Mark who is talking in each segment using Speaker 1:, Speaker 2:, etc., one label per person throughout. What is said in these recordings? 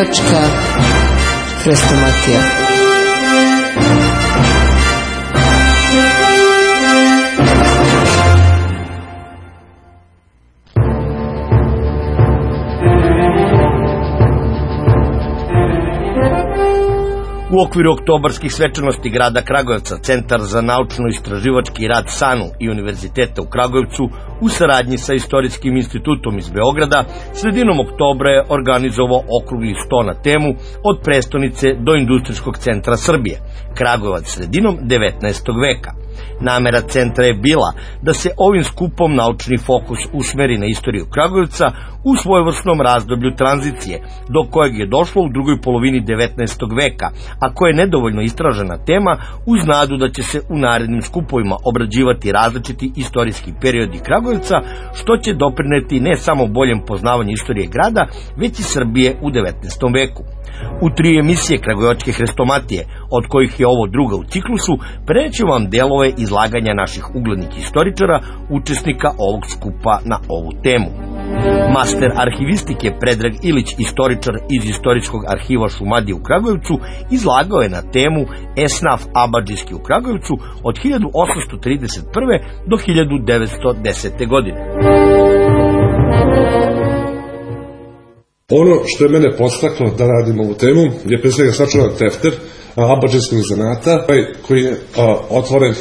Speaker 1: Kragujevačka hrestomatija.
Speaker 2: U okviru oktobarskih svečanosti grada Kragujevca, Centar za naučno-istraživački rad SANU i Univerziteta u Kragujevcu u saradnji sa Istorijskim institutom iz Beograda sredinom oktobra je organizovao okrugli sto na temu Od prestonice do industrijskog centra Srbije, Kragujevac sredinom 19. veka. Namera centra je bila da se ovim skupom naučni fokus usmeri na istoriju Kragujevca u svojevrsnom razdoblju tranzicije, do kojeg je došlo u drugoj polovini 19. veka, a koja je nedovoljno istražena tema, uz nadu da će se u narednim skupovima obrađivati različiti istorijski periodi Kragujevca, što će doprineti ne samo boljem poznavanju istorije grada, već i Srbije u 19. veku. U 3 emisije Kragujevačke hrestomatije, od kojih je ovo druga u ciklusu, preneću vam delove izlaganja naših uglednih istoričara, učesnika ovog skupa na ovu temu. Master arhivistike Predrag Ilić, istoričar iz Istorijskog arhiva Šumadije u Kragujevcu, izlagao je na temu Esnaf abadžijski u Kragujevcu od 1831. do 1910. godine.
Speaker 3: Ono što je mene podstaklo da radim ovu temu je pre svega sačuvan tefter abadžijskog zanata, koji je otvoren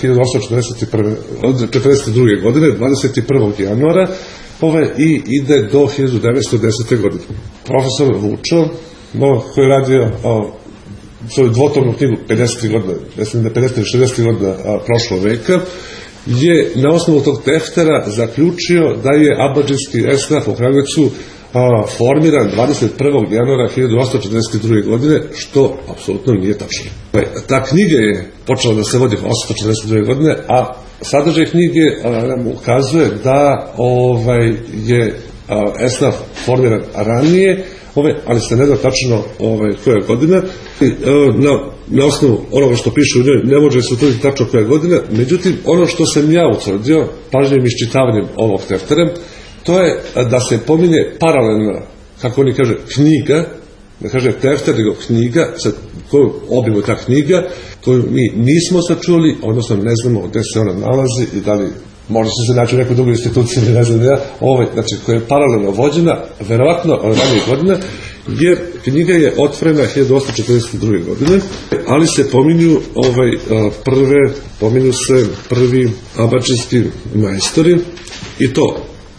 Speaker 3: 1842. godine, 21. januara, i ide do 1910. godine. Profesor Vučo, koji je radio svoju dvotomnu knjigu 50. godina, mislim da 50. i 60. godina prošlog veka, je na osnovu tog teftera zaključio da je abadžijski esnaf u Kragujevcu formiran 21. januara 1842. godine, što apsolutno nije tačno. Ta knjiga je počela da se vodi 1842. godine, a sadržaj knjige nam ukazuje da je esnaf formiran ranije, ali se ne zna tačno koja godina. Na osnovu onoga što piše u njoj ne može se utvrditi tačno koja godina, međutim ono što sam ja utvrdio pažljivim iščitavanjem ovog teftera, to je da se pominje paralelna, kako oni kaže, knjiga, ne kaže tefter, nego knjiga, sa koju obimu ta knjiga, koju mi nismo sačuli, odnosno ne znamo gde se ona nalazi i da li možda će se naći u nekoj drugoj instituciji, ne znam ja, znači koja je paralelno vođena, verovatno ranije godina, jer knjiga je otvorena 1842. godine, ali se pominju prvi abadžijski majstori, i to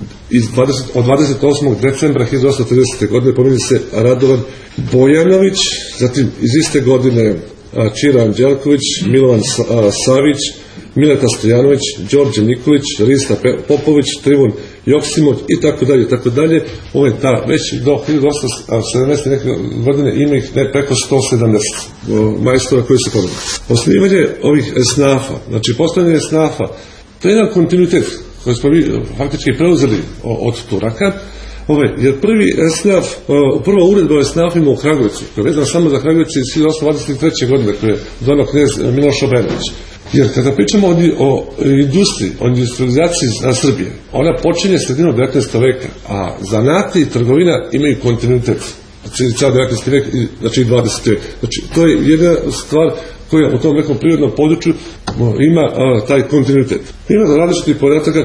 Speaker 3: od 28. decembra 1830. godine pominje se Radovan Bojanović, zatim iz iste godine Čira Anđelković, Milovan Savić, Mileta Stojanović, Đorđe Nikolić, Rista Popović, Trivon Joksimović i tako dalje. Već do 1870. neke godine ima ih preko 170 majstora koji se pominju. Osnivanje ovih esnafa, znači postavljanje esnafa, to je jedan kontinuitet koji smo mi faktički preuzeli od Turaka, jer prvi esnaf, prva uredba o esnafima u Kragujevcu, koja je vezana samo za Kragujevac iz 1823. godine, koje je donao knez Miloš Obrenović. Jer kada pričamo o industriji, o industrializaciji Srbije, ona počinje sredinom 19. veka, a zanati i trgovina imaju kontinuitet. Znači, cijel 19. vek, znači i 20. vek. Znači, to je jedna stvar koja u tom nekom prirodnom području ima taj kontinuitet. Ima različitih podataka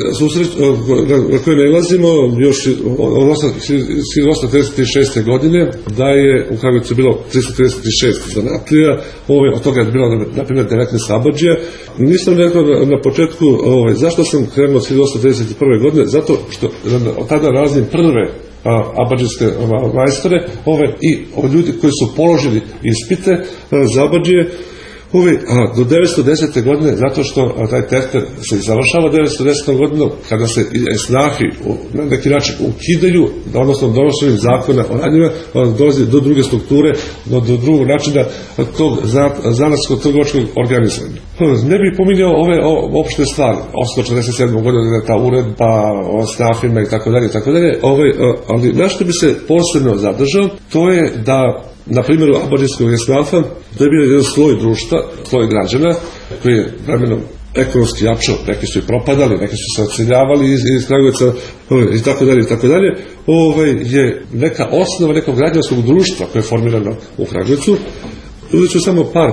Speaker 3: na koje nalazimo još od 1836. godine, da je u Kragujevcu bilo 336 zanatlija, od toga je bilo na primjer 19 abadžija. Nisam rekao na početku zašto sam krenuo od 1831. godine, zato što od tada nalazim prve abadžijske majstore i od ljudi koji su položili ispite za abadžije do 910. godine, zato što taj tefter se završava 910. godinom, kada se esnafi na neki način ukidaju, odnosno donošenjem zakona o radnjima, dolazi do druge strukture, do drugog načina tog zanatskog trgovačkog organizovanja. Ne bih pominjao ove opšte stvari, 847. godine ta uredba o esnafima i tako dalje, ali na što bi se posebno zadržao, to je da na primjeru abadžijskog esnafa, to je bio jedan sloj društva, sloj građana, koji je vremenom ekonomski jačao, neki su i propadali, neki su se odseljavali iz Kragujevca i tako dalje, je neka osnova nekog građanskog društva koje je formirano u Kragujevcu. Uzet ću samo par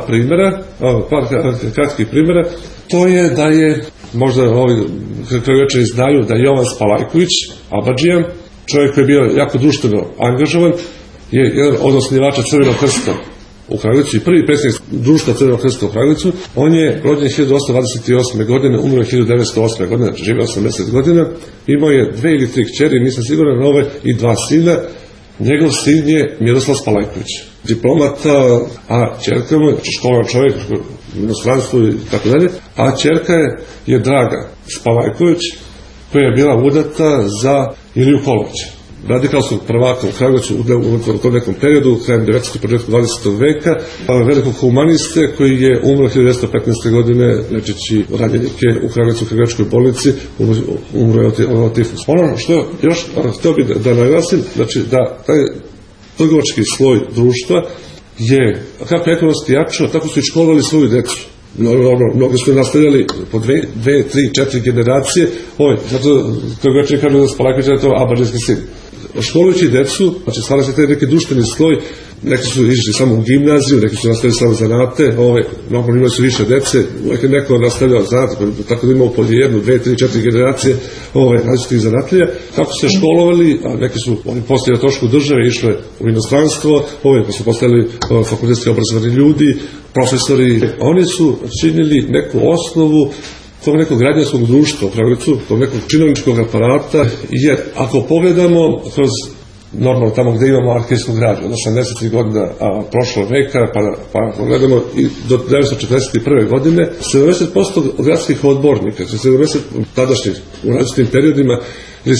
Speaker 3: kratkih primjera. To je da je, možda ovi Kragujevčani znaju, da je Jovan Spalajković, Abadžijan, čovjek koji je bio jako društveno angažovan, je jedan od osnivača Crvenog krsta u Kragujevcu i prvi predsjednik društva Crvenog krsta u Kragujevcu. On je rođen 1828. godine, umro je 1908. godine, znači živio 80 godina, imao je 2 ili 3 kćeri, nisam siguran, i 2 sina. Njegov sin je Miroslav Spalajković, diplomata, a ćerka mu je, znači školovan čovjek u inostranstvu i tako dalje, a ćerka je Draga Spalajković, koja je bila udata za Iliju Kolovića, radikalskog prvaka u Kragujevcu u tom nekom periodu, krajem 19. početku 20. veka, velikog humaniste koji je umro 1915. godine lečeći ranjenike u Kragujevcu u Kragujevčkoj bolnici, umro je od tifusa. Ono što još htio bih da naglasim, znači da taj trgovački sloj društva je kako ekonomski jačao, tako su i školovali svoju decu. Mnogo su nastavljali po 2, 3, 4 generacije, zato Kragujevčani kažu da Spalajković je to abadžijski sin. Školujući decu, znači stvara se taj neki društveni sloj, neki su išli samo u gimnaziju, neki su nastavili samo zanate, normalno imali su više dece, uvijek je neko nastavljao zanate, tako da imao po 1, 2, 3, 4 generacije različitih zanatlija. Kako su se školovali, a neki su poslije na trošku države išle u inostranstvo, pa su postavili fakultetski obrazovani ljudi, profesori, oni su činili neku osnovu tog nekog građanskog društva u Kragujevcu, tog nekog činovničkog aparata, jer ako pogledamo kroz normalno tamo gde imamo arhivsku građu od 80. godina prošlog veka, pa pogledamo i do 1941. godine, 70% gradskih odbornika, 70% tadašnjih u različitim periodima, ili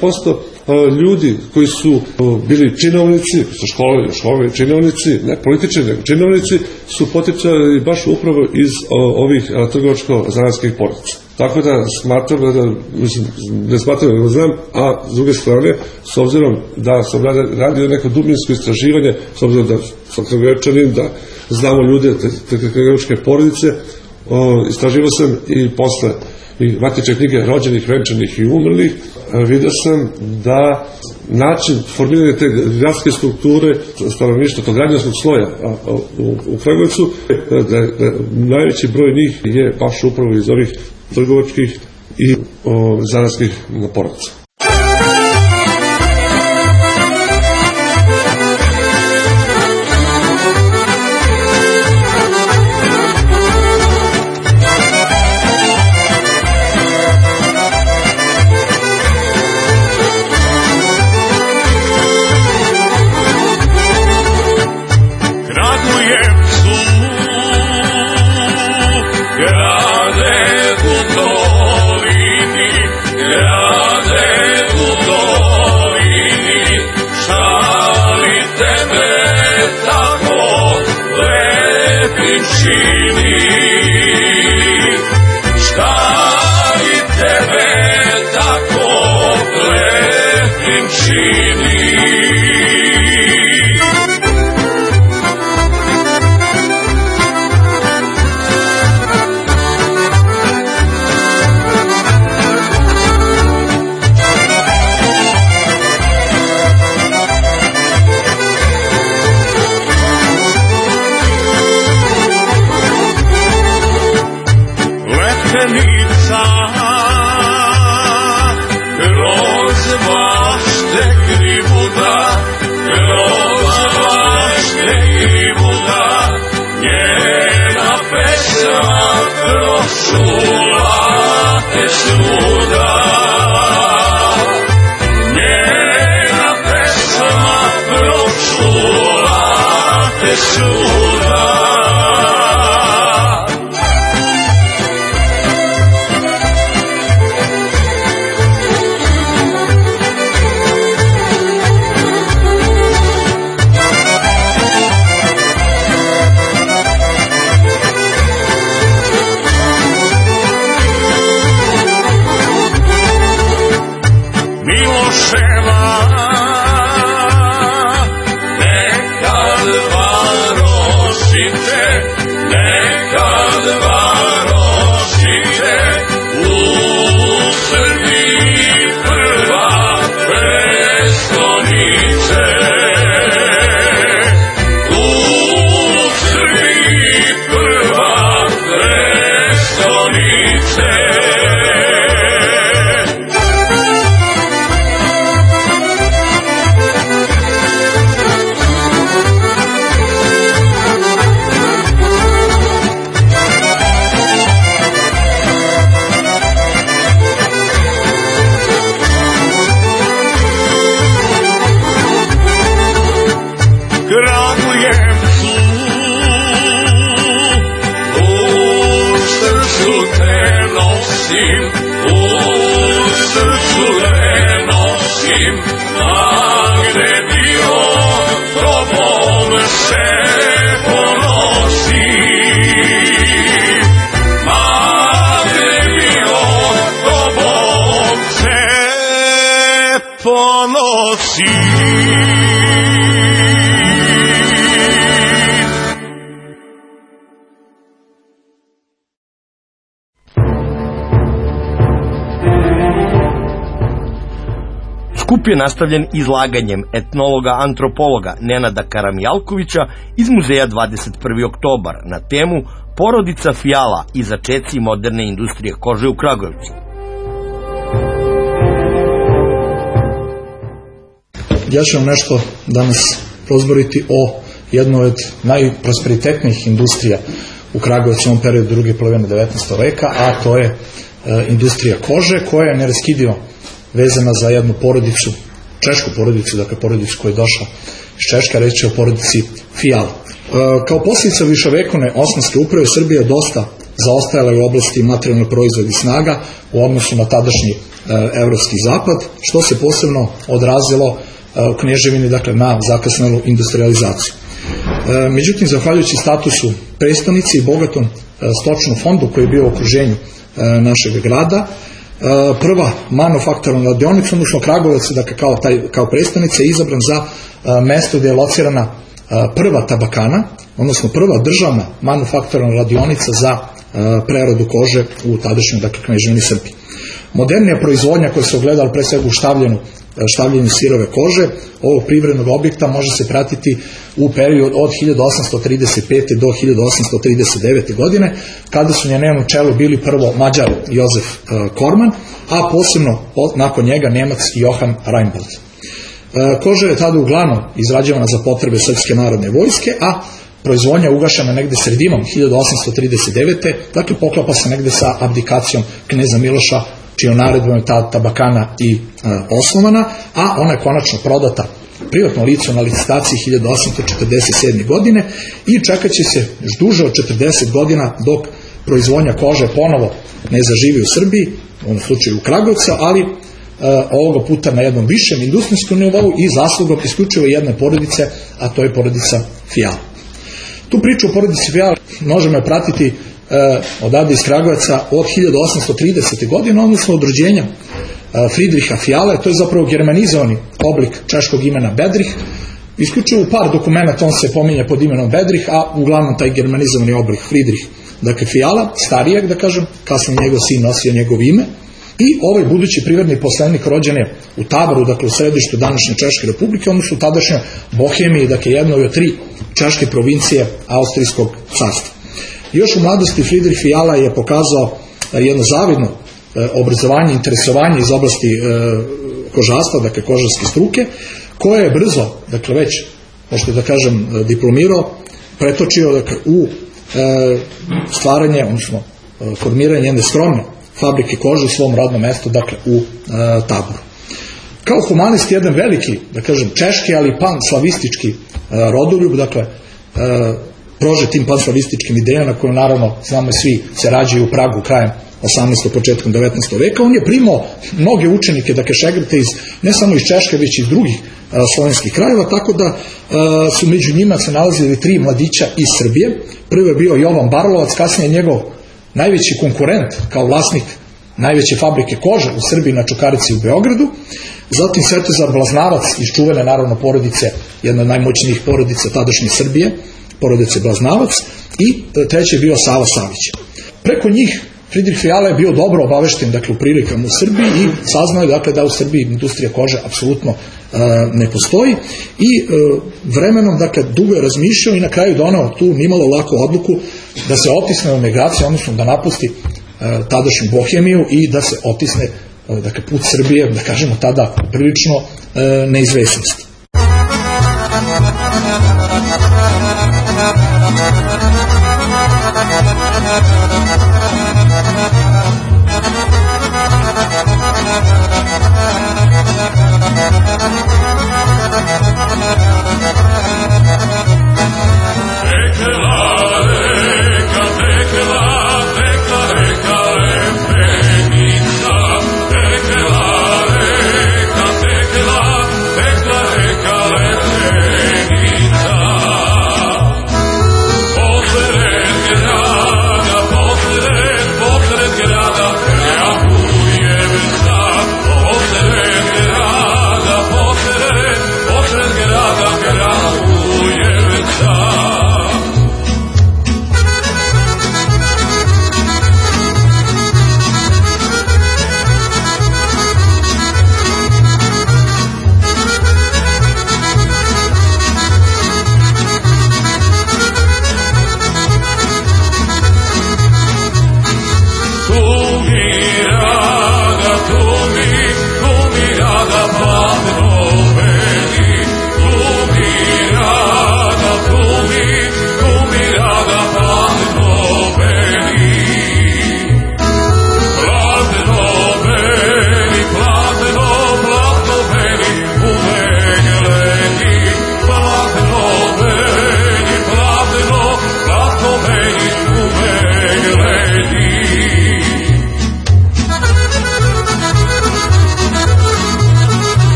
Speaker 3: 70% ljudi koji su bili činovnici, koji su školovani činovnici, ne politični, nego činovnici, su potičali baš upravo iz ovih trgovačko-zanatskih porodica. Tako da smatram, ne smatram da znam, a s druge strane, s obzirom da sam radio neko dubinsko istraživanje, s obzirom da sam Kragujevčanin, da znamo ljude, te kragujevčke porodice, istraživao sam i posle i matične knjige rođenih, venčanih i umrlih, vidio sam da način formiranja te gradske strukture stanovništva, tog građanskog sloja u Kragujevcu, da najveći broj njih je baš upravo iz ovih trgovačkih i zanatskih porodica.
Speaker 2: Skup je nastavljen izlaganjem etnologa-antropologa Nenada Karamjalkovića iz muzeja 21. oktobar na temu Porodica Fijala i začeci moderne industrije kože u Kragujevcu.
Speaker 4: Ja ću vam nešto danas prozboriti o jednoj od najprosperitetnijih industrija u Kragujevcu u ovom periodu druge polovine 19. veka, a to je industrija kože, koja je neraskidivo vezana za jednu porodicu, češku porodicu, dakle porodicu koja je došla iz Češka, reći o porodici Fijala. Kao posljedica viševekovne osmanske uprave, Srbija je dosta zaostajala u oblasti materijalnog proizvoda i snaga u odnosu na tadašnji evropski zapad, što se posebno odrazilo u Kneževini, dakle na zakasnelu industrializaciju. Međutim, zahvaljujući statusu prestonice i bogatom stočnom fondu koji je bio u okruženju našeg grada, prva manufakturna radionica, odnosno Kragujevac, dakle kao prestonica, je izabran za mesto gdje je locirana prva tabakana, odnosno prva državna manufakturna radionica za preradu kože u tadašnjoj, dakle, Kneževini Srbiji. Modernija proizvodnja koja se ogledala pre svega u štavljenju sirove kože ovog privrednog objekta može se pratiti u period od 1835. do 1839. godine, kada su na njenom čelu bili prvo Mađar Jozef Korman, a posebno nakon njega Nemac Johan Reinbold. Koža je tada uglavnom izrađivana za potrebe Srpske narodne vojske, a proizvodnja ugašena negde sredinom 1839. Dakle, poklapa se negde sa abdikacijom kneza Miloša, čijom naredbom je ta tabakana i osnovana, a ona je konačno prodata privatnom licu na licitaciji 1847. godine i čekat će se još duže od 40 godina dok proizvodnja kože ponovo ne zaživi u Srbiji, u ovom slučaju u Kragujevcu, ali ovoga puta na jednom višem industrijskom nivou i zaslugom isključivo jedne porodice, a to je porodica Fijala. Tu priču o porodici Fijala možemo je pratiti odavde iz Kragujevca od 1830. godine, odnosno od rođenja Fridriha Fijala. To je zapravo germanizovani oblik češkog imena Bedrih. Isključivo u par dokumenta on se pominje pod imenom Bedrih, a uglavnom taj germanizovani oblik Fridrih, dakle Fijala, starijeg, da kažem, kasnije njegov sin nosio njegovo ime. I ovaj budući privredni poslanik rođen je u Taboru, dakle u središtu današnje Češke republike, odnosno u tadašnjoj Bohemiji, dakle jednoj od 3 češke provincije Austrijskog carstva. Još u mladosti Fridrih Fijala je pokazao jedno zavidno obrazovanje, interesovanje iz oblasti kožarstva, dakle kožarske struke, koje je brzo, dakle već, možete da kažem, diplomirao, pretočio dakle, u stvaranje, odnosno formiranje jedne skromne fabrike kože u svom radnom mestu, dakle u Taboru. Kao humanist jedan veliki, da kažem, češki, ali panslavistički rodoljub, dakle, prože tim panslavističkim idejama koje naravno, znamo svi, se rađaju u Pragu krajem 18. početkom 19. veka. On je primao mnoge učenike, dakle šegrte ne samo iz Češke, već i iz drugih slovenskih krajeva, tako da su među njima se nalazili 3 mladića iz Srbije. Prvi je bio Jovan Barlovac, kasnije njegov najveći konkurent kao vlasnik najveće fabrike kože u Srbiji na Čukarici u Beogradu, zatim Svetozar Blaznavac iz čuvene naravno porodice, jedna od najmoćnijih porodica tadašnje Srbije, porodice Blaznavac, i treći je bio Sava Savić. Preko njih Fridrih Fijala je bio dobro obavešten, dakle, u prilikama u Srbiji i saznao je, dakle, da u Srbiji industrija kože apsolutno ne postoji i vremenom, dakle, dugo je razmišljao i na kraju donao tu nimalo laku odluku da se otisne u emigraciju, odnosno da napusti tadašnju Bohemiju i da se otisne, dakle, put Srbije, da kažemo tada prilično neizvesnost.
Speaker 5: Tekla reka,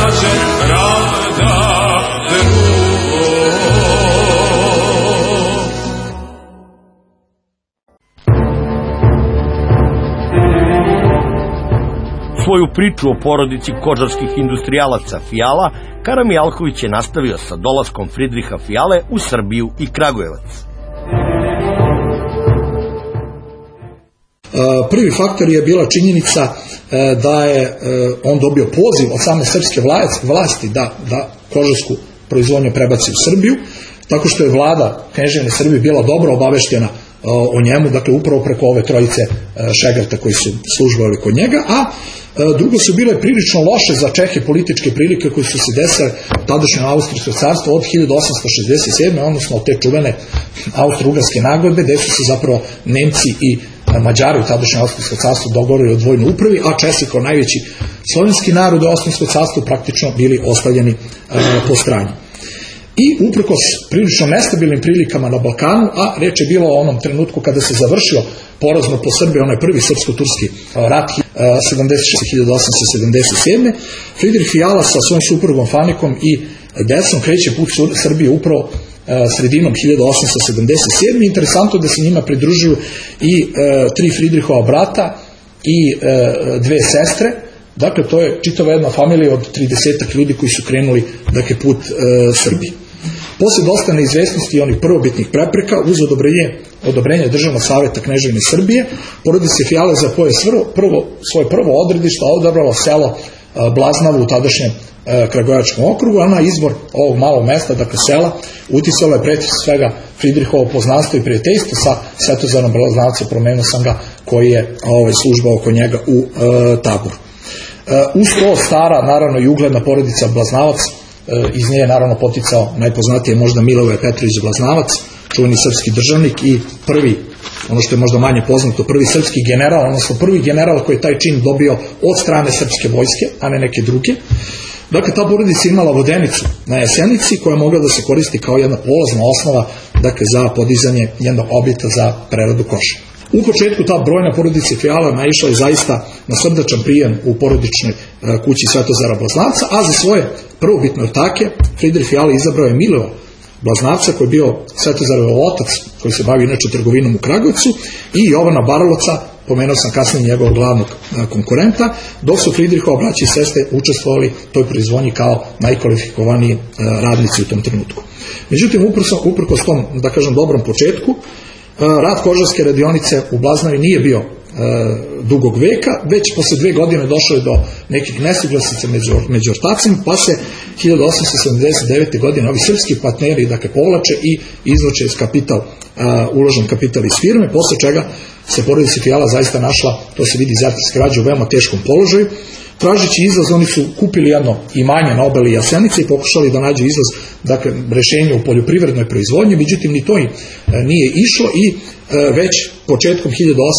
Speaker 5: kaže pravda
Speaker 2: Svoju priču o porodici kožarskih industrijalaca Fijala, Kara Mijalković je nastavio sa dolaskom Fridriha Fijale u Srbiju i Kragujevac.
Speaker 4: Prvi faktor je bila činjenica da je on dobio poziv od same srpske vlasti da kožarsku proizvodnju prebaci u Srbiju, tako što je vlada Kneževine Srbije bila dobro obaveštena o njemu, dakle upravo preko ove trojice šegrta koji su službovali kod njega, a drugo su bile prilično loše za Čehe političke prilike koje su se desile tadašnjem Austrijsko carstvo od 1867. odnosno od te čuvene Austro-Ugarske nagodbe, gde su se zapravo Nemci i Mađari u tadašnjem Austrijsko carstvo dogovorili o dvojnoj upravi, a Česi kao najveći slovenski narod u Austrijsko carstvo praktično bili ostavljeni po strani. I uprkos prilično nestabilnim prilikama na Balkanu, a reč je bilo o onom trenutku kada se završio porazno po Srbiji, onaj prvi srpsko-turski rat 1877. Fridrih Fijala sa svojim suprugom Fanikom i decom kreće put Srbije upravo sredinom 1877. Interesantno da se njima pridružuju i tri Fridrihova brata i dve sestre. Dakle, to je čitava jedna familija od 30 ljudi koji su krenuli put Srbije. Posle dosta neizvesnosti i onih prvobitnih prepreka, uz odobrenje Državnog savjeta Kneževine Srbije, porodica Fijale za svoje prvo odredište odabrala selo Blaznavo u tadašnjem Kragujevačkom okrugu, a na izbor ovog malog mesta, dakle sela, uticalo je pre svega Fridrihovo poznanstvo i prijateljstvo sa Svetozarom Blaznavcem, promenio sam ga, koji je službao oko njega u taboru. Uz to stara, naravno i ugledna porodica Blaznavac, iz nje je naravno poticao najpoznatije možda Miloje Petrović Blaznavac, čuveni srpski državnik i prvi, ono što je možda manje poznato, prvi srpski general, odnosno prvi general koji je taj čin dobio od strane srpske vojske, a ne neke druge. Dakle, ta porodica imala vodenicu na Jesenici koja je mogla da se koristi kao jedna polazna osnova za podizanje jednog objekta za preradu kože. U početku ta brojna porodica Fijala naišla je zaista na srdačan prijem u porodičnoj kući Svetozara Blaznavca, a za svoje prvobitne ortake Fridrih Fijala izabrao je Milova Blaznavca, koji je bio Svetozarov otac, koji se bavi inače trgovinom u Kragujevcu, i Jovana Baraloca, pomenuo sam kasnije njegovog glavnog konkurenta, dok su Fridrihova braća i sestre učestvovali toj proizvodnji kao najkvalifikovaniji radnici u tom trenutku. Međutim, uprkos tom, da kažem, dobrom početku, rad kožarske radionice u Blaznavi nije bio dugog veka, već posle 2 godine došlo je do nekih nesuglasica među ortacima, pa se 1879. godine ovi srpski partneri povlače i izvlače iz uložen kapital iz firme, posle čega se porodica Fijala zaista našla, to se vidi iz arhivske građe, u veoma teškom položaju. Tražeći izlaz, oni su kupili jedno imanje na obali Jasenice i pokušali da nađu izlaz, rešenje u poljoprivrednoj proizvodnji, međutim ni to nije išlo i već početkom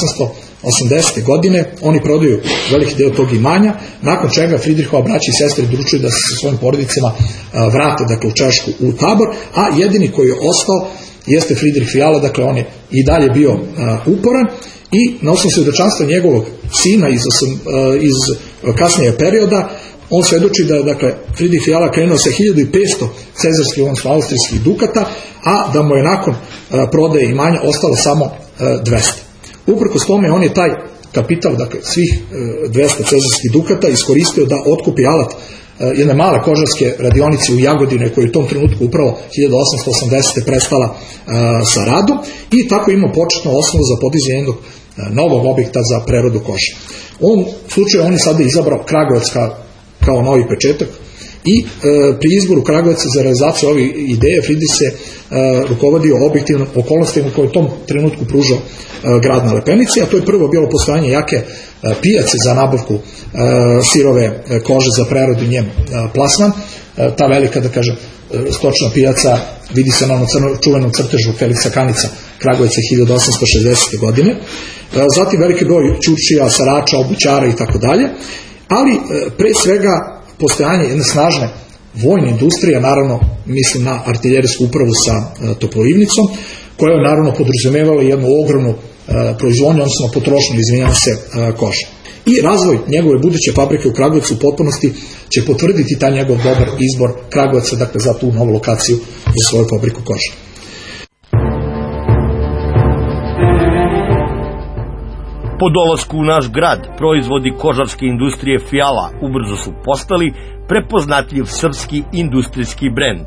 Speaker 4: 1880. godine oni prodaju veliki deo tog imanja, nakon čega Fridrihova braća i sestre odlučuju da se sa svojim porodicama vrate u Češku u tabor, a jedini koji je ostao jeste Fridrih Fijala, on je i dalje bio uporan i na osnovu svedočanstva njegovog sina iz kasnijeg perioda, on svedoči da Fridrih Fijala krenuo sa 1500 cezarskih, odnosno austrijskih dukata, a da mu je nakon prodaje imanja ostalo samo 200. Uprkos tome on je taj kapital, svih 200 cezarskih dukata iskoristio da otkupi alat jedne male kožarske radionice u Jagodine, koja je u tom trenutku upravo 1880. prestala sa radom, i tako imao početnu osnovu za podizanje jednog novog objekta za preradu kože. U ovom slučaju on je sada izabrao Kragujevac kao novi početak i pri izboru Kragujevca za realizaciju ove ideje Fridrih se rukovodio objektivnom okolnostima koje u tom trenutku pružao grad na Lepenici, a to je prvo bilo postojanje jake pijace za nabavku sirove kože za preradu i njen plasman. Ta velika, stočna pijaca vidi se na onom čuvenom crtežu Feliksa Kanica Kragujevca 1860. godine. Zatim veliki broj ćurčija, sarača, obućara i tako dalje, ali pre svega postojanje jedne snažne vojne industrije, naravno mislim na artiljerijsku upravu sa Topolivnicom, koja je naravno podrazumevala jednu ogromnu proizvodnju, odnosno potrošnju, kože. i razvoj njegove buduće fabrike u Kragujevcu u potpunosti će potvrditi taj njegov dobar izbor Kragujevca, dakle za tu novu lokaciju za svoju fabriku kože.
Speaker 2: Po dolasku u naš grad, proizvodi kožarske industrije Fijala ubrzo su postali prepoznatljiv srpski industrijski brend.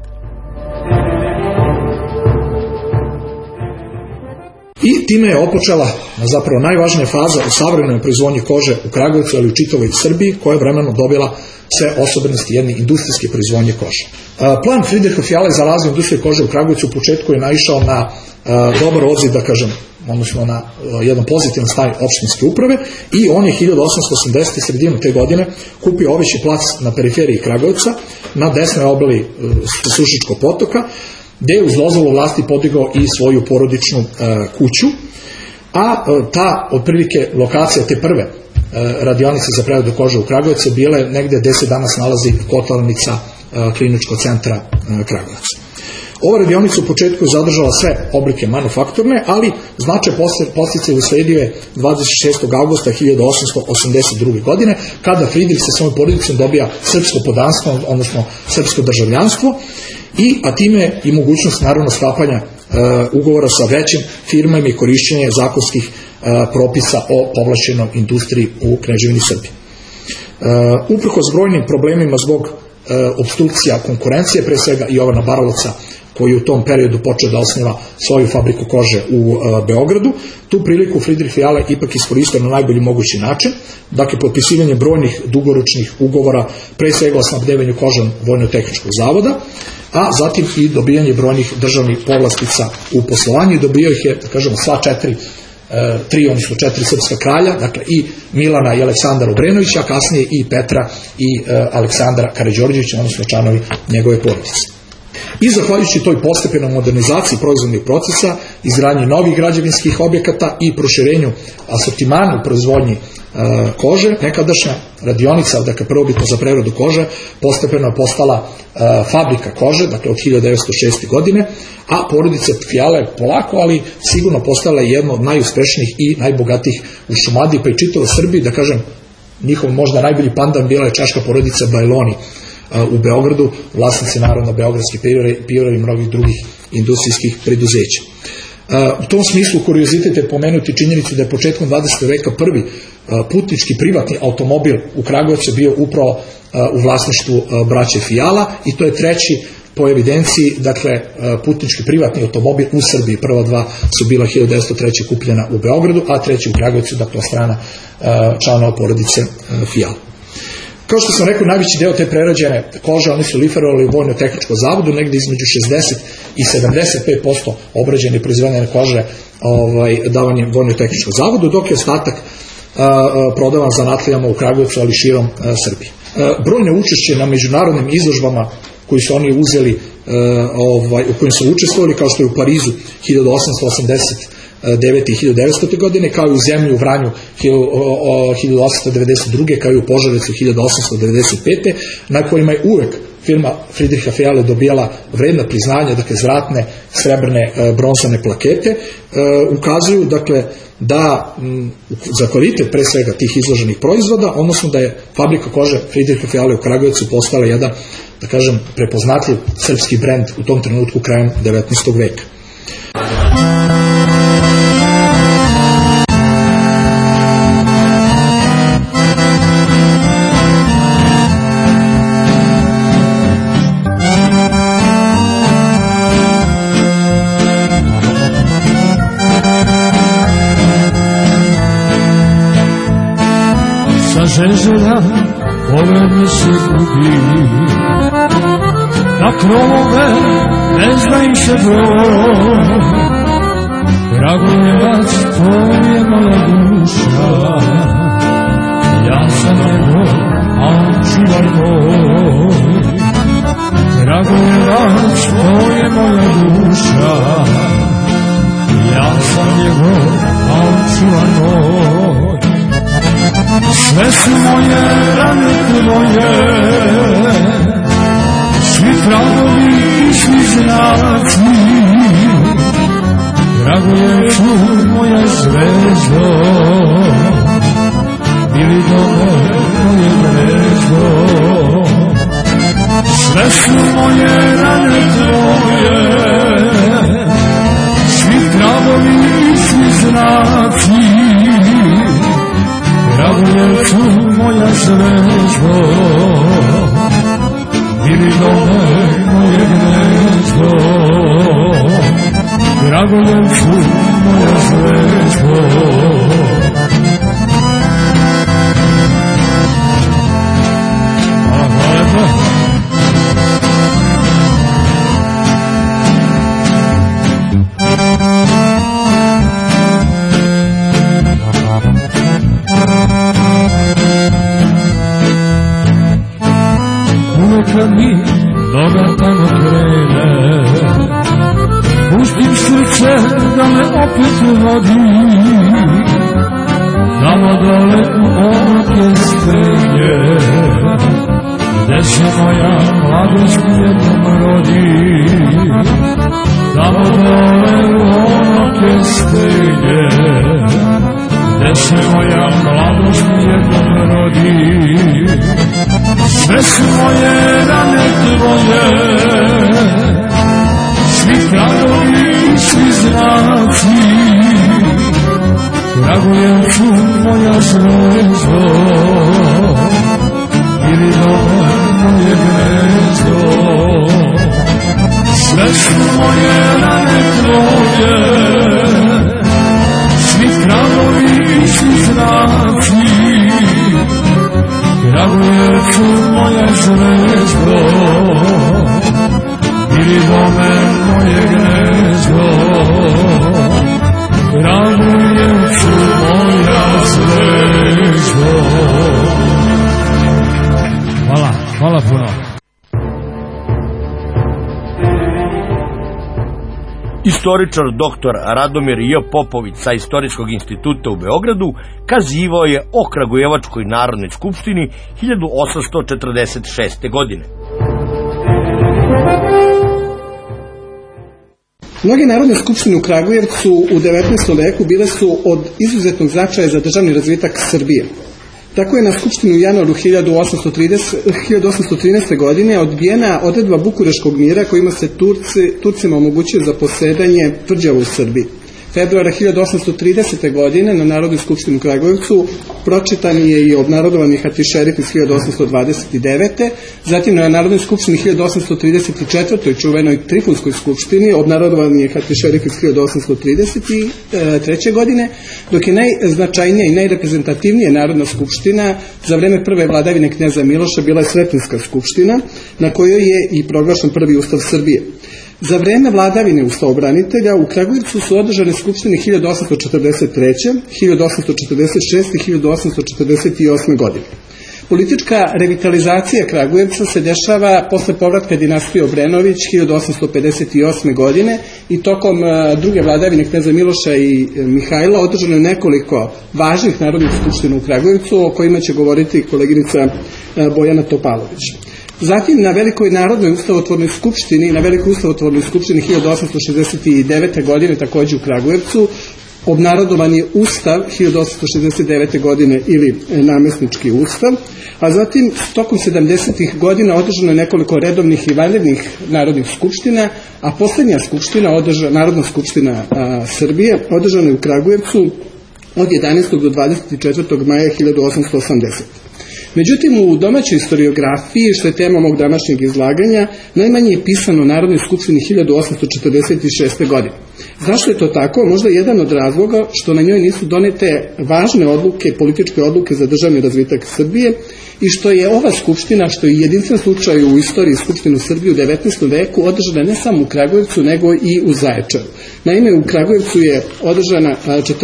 Speaker 4: I time je opočela zapravo najvažnija faza u savremenoj proizvodnji kože u Kragujevcu, ali u čitavoj Srbiji, koja je vremenom dobila sve osobenosti jedne industrijske proizvodnje kože. Plan Friedricha Fijale za razvoj industrije kože u Kragujevcu u početku je naišao na dobar odziv, da kažem, odnosno na jedan pozitivan stav opštinske uprave, i on je 1880. sredinu te godine kupio oveći plac na periferiji Kragujevca, na desnoj obali Sušičkog potoka, gde je uz dozvolu vlasti podigao i svoju porodičnu kuću, a ta otprilike lokacija te prve radionice za preradu kože u Kragujevcu bila je negde gde se danas nalazi kotlarnica Kliničkog centra Kragujevac. Ova radionica u početku je zadržala sve oblike manufakturne, ali značaj podsticaj usledio je 26. augusta 1882. godine, kada Friedrich sa svojom porodicom dobija srpsko podanstvo, odnosno srpsko državljanstvo, a time i mogućnost naravno sklapanja ugovora sa većim firmama i korišćenje zakonskih propisa o povlašćenoj industriji u Kneževini Srbije. Uprkos brojnim problemima zbog opstrukcija konkurencije, pre svega i Jovana Baralovca, koji je u tom periodu počeo da osniva svoju fabriku kože u Beogradu, tu priliku Friedrich Fijale ipak iskoristio na najbolji mogući način, dakle potpisivanje brojnih dugoročnih ugovora, pre svega o snabdevanju kožom Vojno-tehničkog zavoda, a zatim i dobijanje brojnih državnih povlastica u poslovanju, i dobio ih je, da kažemo, sva četiri srpska kralja, dakle i Milana i Aleksandra Obrenovića, a kasnije i Petra i Aleksandra Karađorđevića, odnosno članovi njegove porodice. I zahvaljujući toj postepenoj modernizaciji proizvodnih procesa, izgradnji novih građevinskih objekata i proširenju asortimana u proizvodnji kože, nekadašnja radionica, dakle prvobitno za preradu kože, postepeno je postala fabrika kože, dakle od 1906. godine, a porodica Fijale polako, ali sigurno postala je jedna od najuspešnijih i najbogatijih u Šumadiji, pa i čitavoj Srbiji, da kažem, njihov možda najbolji pandan bila je čaška porodica Bajloni u Beogradu, vlasnici naravno Beogradski pivara i mnogih drugih industrijskih preduzeća. U tom smislu kuriozitet je pomenuti činjenicu da je početkom 20. veka prvi putnički privatni automobil u Kragujevcu bio upravo u vlasništvu braće Fijala, i to je treći po evidenciji, dakle, putnički privatni automobil u Srbiji. Prva dva su bila 1903. kupljena u Beogradu, a treći u Kragujevcu, dakle, strana članova porodice Fijala. Kao što sam rekao, najveći deo te prerađene kože oni su liferovali u Vojno-tehničkom zavodu, negde između 60 i 75% obrađene i proizvedene kože davanjem Vojno-tehničkom zavodu, dok je ostatak prodavan zanatlijama u Kragujevcu, ali širom Srbije. Brojne učešće na međunarodnim izložbama koji su oni uzeli, u kojim su učestvovali, kao što je u Parizu 1889. i 1900. godine, kao i u Zemlji u Vranju 1892. kao i u Požarevcu 1895. na kojima je uvek firma Friedricha Fijale dobijala vredna priznanja, dakle zlatne, srebrne, bronzane plakete, ukazuju, dakle, da za kvalitet pre svega tih izloženih proizvoda, odnosno da je fabrika kože Friedricha Fijale u Kragujevcu postala jedan, da kažem, prepoznatljiv srpski brend u tom trenutku krajem 19. veka.
Speaker 5: Žeželja pogled se gubi, na krovove ne zna im se broj. Kragujevac, to je moja duša, ja sam njegov, a on čuvar moj. Kragujevac, to je moja duša, ja sam njegov, a on čuvar moj. Sve su moje rane tvoje, svi tragovi i svi znaci. Kragujevcu moja zvezdo, ili dole moje gnezdo. Sve su moje rane tvoje, svi tragovi i svi znaci, Kragujevcu moja zvezdo, ili dole moje gnezdo. Kragujevcu moja zvezdo. Kad mi noga tamo krene, pustim srce da me opet vodi, tamo dole u oke stenje, gde se moja mladost jednom rodi. Tamo dole u oke stenje, gde se moja mladost jednom rodi. Sve su moje rane tvoje, svi tragovi, svi znaci, Kragujevcu moja zvezdo, ili dole moje gnezdo. Sve su moje rane tvoje, svi tragovi, svi znaci, Kragujevcu moja zvezdo, ili dole moje gnezdo. Kragujevcu moja zvezdo. Hvala puno.
Speaker 2: Istoričar dr. Radomir J. Popović sa Istorijskog instituta u Beogradu kazivao je o Kragujevačkoj narodnoj skupštini 1846. godine.
Speaker 6: Mnoge narodne skupštine u Kragujevcu u 19. veku bile su od izuzetnog značaja za državni razvitak Srbije. Tako je na skupštini u januaru 1813. godine odbijena odredba Bukureškog mira kojima se Turcima omogućuje zaposedanje tvrđava u Srbiji. Februara 1830. godine na Narodnoj skupštini u Kragujevcu pročitan je i obnarodovan je Hatišerif iz 1829. Zatim na Narodnoj skupštini 1834. čuvenoj Trifunskoj skupštini obnarodovan je Hatišerif iz 1833. godine, dok je najznačajnija i najreprezentativnija Narodna skupština za vreme prve vladavine kneza Miloša bila je Sretenska skupština, na kojoj je i proglašen prvi ustav Srbije. Za vreme vladavine ustavobranitelja u Kragujevcu su održane skupštine 1843., 1846. i 1848. godine. Politička revitalizacija Kragujevca se dešava posle povratka dinastije Obrenović 1858. godine i tokom druge vladavine kneza Miloša i Mihajla održano je nekoliko važnih narodnih skupština u Kragujevcu o kojima će govoriti koleginica Bojana Topalović. Zatim na Velikoj narodnoj ustavotvornoj skupštini i na Velikoj ustavotvornoj skupštini 1869. godine takođe u Kragujevcu obnarodovan je Ustav 1869. godine ili namesnički ustav, a zatim tokom 70. godina održano je nekoliko redovnih i vanrednih narodnih skupština, a poslednja skupština, Narodna skupština Srbije, održana je u Kragujevcu od 11. do 24. maja 1880. Međutim, u domaćoj historiografiji, što je tema mog današnjeg izlaganja, najmanje je pisano o Narodnoj skupštini 1846. godine. Zašto je to tako? Možda jedan od razloga što na njoj nisu donete važne odluke, političke odluke za državni razvitak Srbije i što je ova skupština, što je jedinstven slučaj u istoriji Skupštine Srbije u 19. veku, održana ne samo u Kragujevcu, nego i u Zaječaru. Naime, u Kragujevcu je održana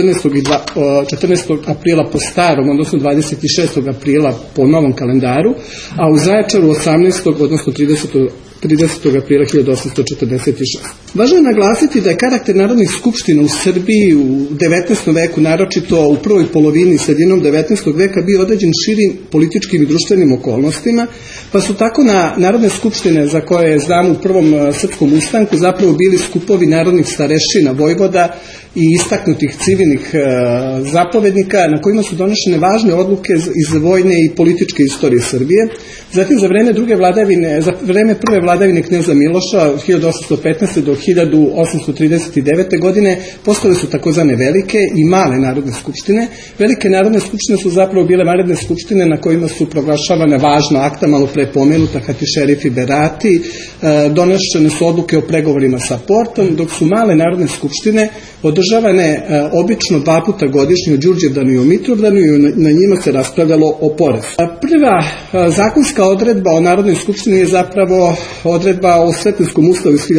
Speaker 6: 14. aprila po starom, odnosno 26. aprila po novom kalendaru, a u Zaječaru 18. odnosno 30. 30. aprila 1846. Važno je naglasiti da je karakter narodnih skupština u Srbiji u 19. veku, naročito u prvoj polovini sredinom 19. veka, bio određen širim političkim i društvenim okolnostima, pa su tako na narodne skupštine, za koje znamo u prvom srpskom ustanku, zapravo bili skupovi narodnih starešina, vojvoda i istaknutih civilnih zapovednika, na kojima su donošene važne odluke iz vojne i političke istorije Srbije. Zatim za vreme prve vladavine kneza Miloša od 1815. do 1839. godine postale su takozvane velike i male narodne skupštine. Velike narodne skupštine su zapravo bile vanredne skupštine na kojima su proglašavane važna akta, malo pre pomenuta Hatišerifi Berati, donošene su odluke o pregovorima sa Portom, dok su male narodne skupštine održavane obično 2 puta godišnje u Đurđevdanu i u Mitrovdanu i na njima se raspravljalo o porezu. Prva zakonska odredba o Narodnoj skupštini je zapravo odredba o Sretinskom ustavu iz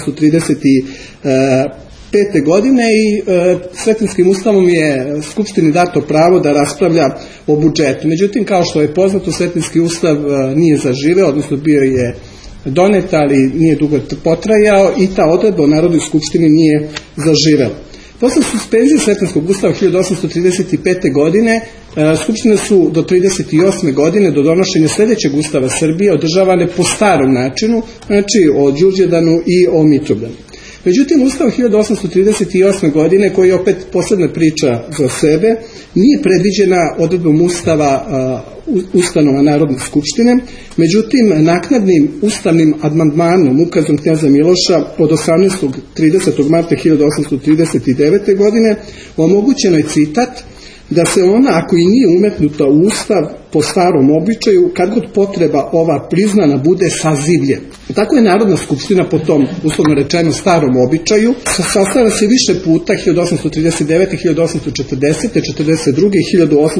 Speaker 6: 1835. godine i Sretinskim ustavom je Skupštini dato pravo da raspravlja o budžetu. Međutim, kao što je poznato, Sretinski ustav nije zaživeo, odnosno bio je donet, ali nije dugo potrajao i ta odredba o Narodnoj skupštini nije zaživela. Posle suspenzije Sretenskog ustava 1835. godine, skupštine su do 1938. godine, do donošenja sledećeg ustava Srbije, održavane po starom načinu, znači o Đurđevdanu i o Mitrovdanu. Međutim, Ustav 1838. godine, koji je opet posebna priča za sebe, nije predviđena odredbom Ustava ustanova Narodne skupštine. Međutim, naknadnim ustavnim amandmanom, ukazom kneza Miloša od 30. marta 1839. godine, omogućeno je citat da se ona, ako i nije umetnuta u Ustav po starom običaju, kad god potreba ova priznana, bude sazivljen. Tako je Narodna skupština po tom, uslovno rečeno, starom običaju sastala se više puta, 1839. 1840. 42. i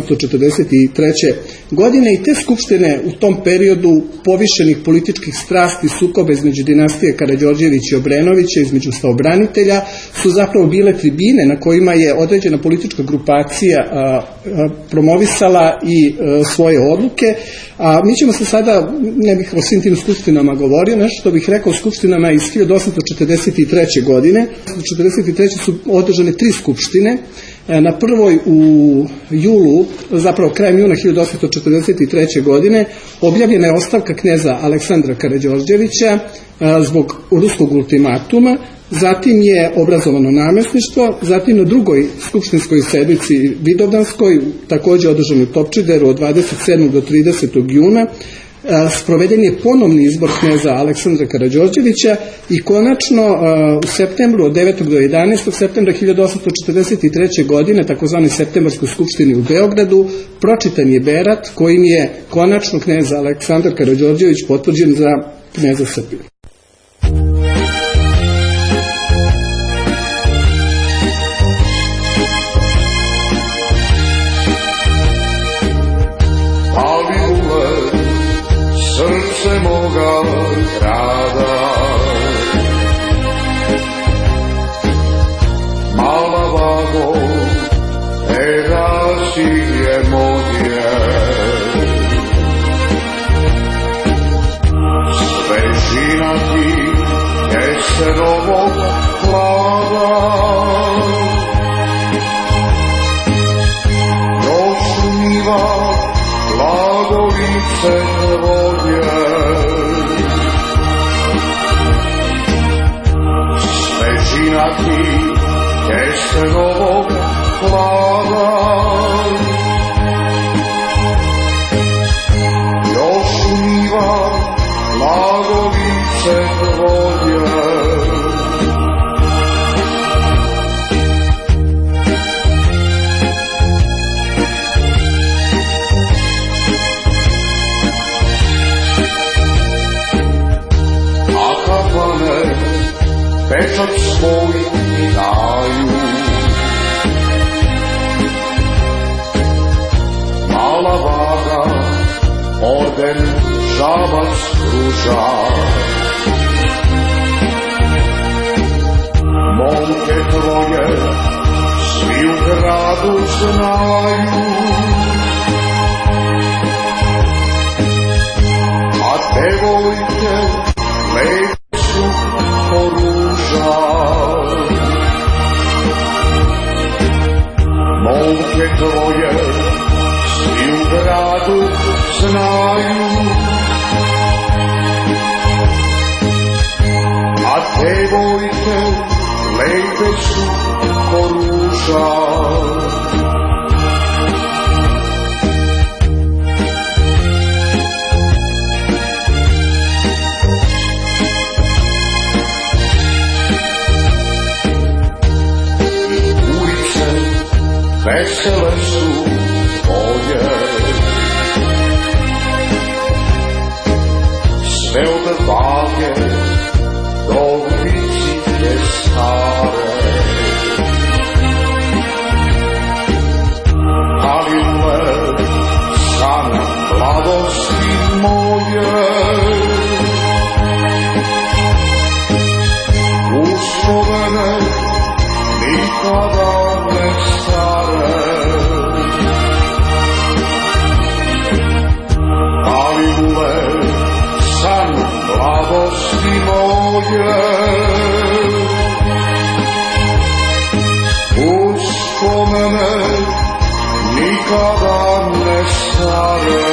Speaker 6: 1843. godine, i te skupštine u tom periodu povišenih političkih strasti, sukoba između dinastije Karađorđević i Obrenovića, između stavobranitelja, su zapravo bile tribine na kojima je određena politička grupacija promovisala i svoje odluke. A mi ćemo se sada, ne bih o svim tim skupštinama govorio, nešto što bih rekao o skupštinama iz 1843. godine. U 1843. su održane 3 skupštine. Na prvoj u julu, zapravo krajem juna 1843. godine, objavljena je ostavka kneza Aleksandra Karađorđevića zbog ruskog ultimatuma. Zatim je obrazovano namestništvo, zatim na drugoj skupštinskoj sednici Vidovdanskoj, takođe održan u Topčideru od 27. do 30. juna, sproveden je ponovni izbor kneza Aleksandra Karađorđevića i konačno u septembru od 9. do 11. septembra 1843. godine, takozvani septembarskoj skupštini u Beogradu, pročitan je berat kojim je konačno knez Aleksandar Karađorđević potvrđen za kneza Srbije.
Speaker 7: Srce moga grada, mala vago, nasilje moje. Svežina ti jesenovog hlada, još umiva glagovice tvoje. Svežina ti jesenovog hlada, još umiva glagovice tvoje. Pečat svoj mi daju, mala vaga, orden žabac pruža. Momke tvoje svi u gradu znaju, a devojke tvoje svi u gradu znaju, a devojke lepe su ko ruža. Vesele su tvoje, sve od vage do vicike stare. Ali me san mladosti moje, uspomene nikada ne stare. Ali ule san mladosti moje, uspomene nikada ne stare.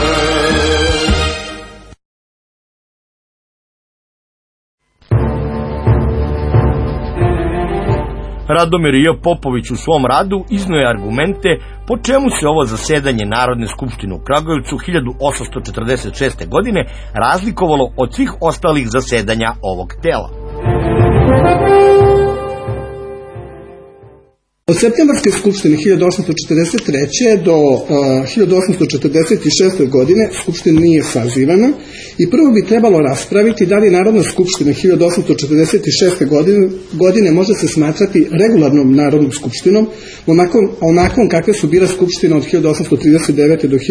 Speaker 2: Radomir J. Popović u svom radu iznio je argumente po čemu se ovo zasedanje Narodne skupštine u Kragujevcu 1846. godine razlikovalo od svih ostalih zasedanja ovog tela.
Speaker 6: Od septembarske skupštine 1843. do 1846. godine skupština nije sazivana i prvo bi trebalo raspraviti da li Narodna skupština 1846. godine može se smatrati regularnom Narodnom skupštinom, onakvom kakve su bile skupštine od 1839. do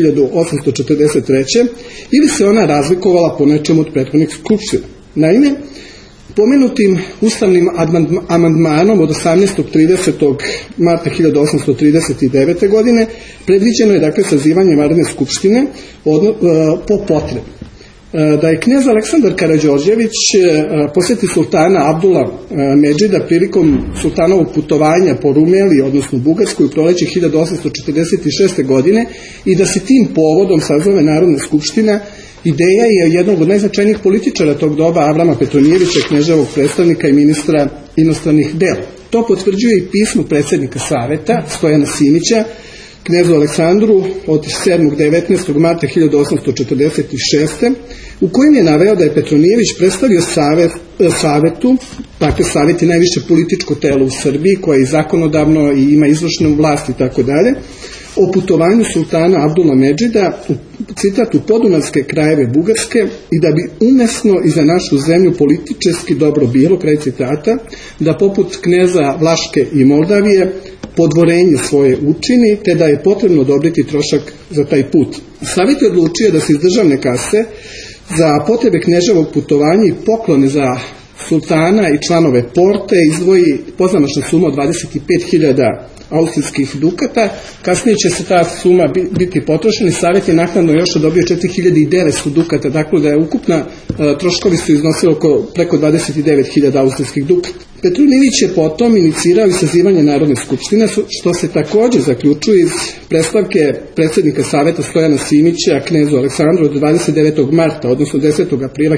Speaker 6: 1843. ili se ona razlikovala po nečemu od prethodnih skupština. Naime, pomenutim ustavnim amandmanom od 18.30. marta 1839. godine predviđeno je dakle sazivanje vanredne skupštine po potrebi. Da je knez Aleksandar Karađorđević posjeti sultana Abdula Medžida prilikom sultanovog putovanja po Rumeliji, odnosno Bugarskoj, u proleće 1846. godine i da se tim povodom sazove Narodna skupština, ideja je jednog od najznačajnijih političara tog doba, Avrama Petronijevića, kneževog predstavnika i ministra inostranih dela. To potvrđuje i pismo predsjednika Saveta, Stojana Simića, knezu Aleksandru od 7.19. marta 1846. u kojem je naveo da je Petronijević predstavio Savetu, dakle Savet je najviše političko telo u Srbiji koje je zakonodavno i ima izvršnu vlast i tako dalje, o putovanju sultana Abdula Medžida, citat, u podunavske krajeve Bugarske i da bi umesno i za našu zemlju politički dobro bilo, kraj citata, da poput kneza Vlaške i Moldavije podvorenje svoje učini, te da je potrebno odobriti trošak za taj put. Savjet je odlučio da se iz državne kase za potrebe kneževog putovanja i poklone za sultana i članove porte izdvoji pozamašna suma od 25.000 austrijskih dukata. Kasnije će se ta suma biti potrošena. Savjet je naknadno još dobio 4.900 dukata, dakle da je ukupna troškovi su iznosili preko 29.000 austrijskih dukata. Petronijević je potom inicirao i sazivanje Narodne skupštine, što se također zaključuje iz predstavke predsjednika Saveta Stojana Simića knezu Aleksandru od 29. marta, odnosno 10. aprila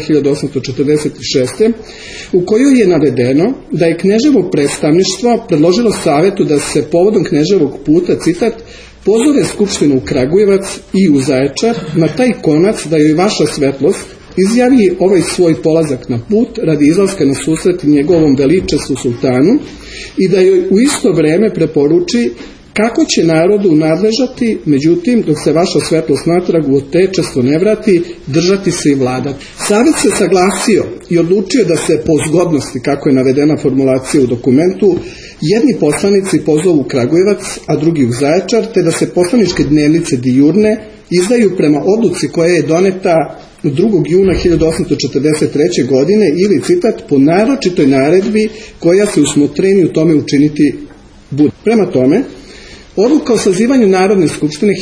Speaker 6: 1846. u kojoj je navedeno da je kneževo predstavništvo predložilo Savetu da se povodom kneževog puta, citat, pozove skupštinu u Kragujevac i u Zaječar na taj konac da joj vaša svetlost izjavi ovaj svoj polazak na put radi izlaska na susret njegovom veličastu sultanu i da joj u isto vreme preporuči kako će narodu nadležati, međutim, dok se vaša svetlost natrag u otečestvo ne vrati, držati se i vladati. Savjet se saglasio i odlučio da se po zgodnosti, kako je navedena formulacija u dokumentu, jedni poslanici pozovu u Kragujevac, a drugi u Zaječar, te da se poslaničke dnevnice dijurne izdaju prema odluci koja je doneta 2. juna 1843. godine ili, citat, po naročitoj naredbi koja se u smotrenju tome učiniti bude. Prema tome, Odluka o sazivanju Narodne skupštine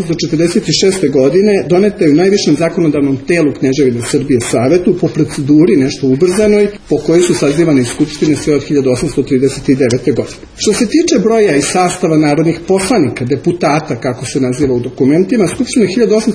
Speaker 6: 1846. godine doneta je u najvišem zakonodavnom telu Kneževine Srbije Savetu po proceduri nešto ubrzanoj po kojoj su sazivane skupštine sve od 1839. godine. Što se tiče broja i sastava narodnih poslanika, deputata kako se naziva u dokumentima, Skupština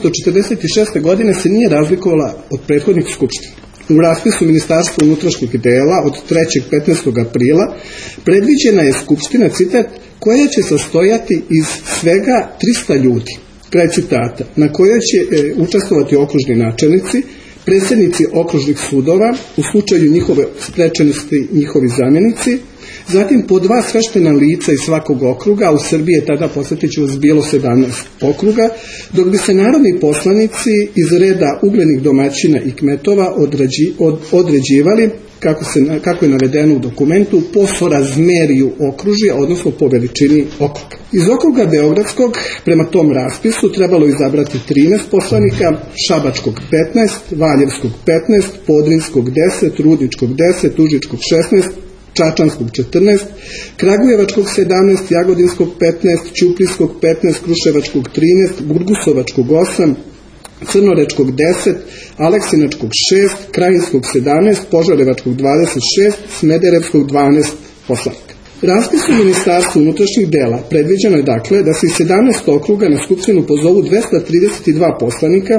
Speaker 6: 1846. godine se nije razlikovala od prethodnih skupština. U raspisu Ministarstva unutrašnjih dela od 3.15. aprila predviđena je skupština, citat, koja će sastojati iz svega 300 ljudi, kraj citata, na kojoj će učestvovati okružni načelnici, predsjednici okružnih sudova, u slučaju njihove sprečenosti njihovi zamjenici, zatim po 2 sveštena lica iz svakog okruga, u Srbiji je tada, podsjetit ću vas, bilo 17 okruga, dok bi se narodni poslanici iz reda uglednih domaćina i kmetova određivali, kako je navedeno u dokumentu, po sorazmeriju okružja, odnosno po veličini okruga. Iz okruga Beogradskog, prema tom raspisu, trebalo izabrati 13 poslanika, Šabačkog 15, Valjevskog 15, Podrinskog 10, Rudničkog 10, Užičkog 16, Čačanskog 14, Kragujevačkog 17, Jagodinskog 15, Ćuprijskog 15, Kruševačkog 13, Gurgusovačkog 8, Crnorečkog 10, Aleksinačkog 6, Krajinskog 17, Požarevačkog 26, Smederevskog 12 poslanika. Raspisu Ministarstva unutrašnjih dela predviđeno je dakle da se iz 17 okruga na skupštinu pozovu 232 poslanika,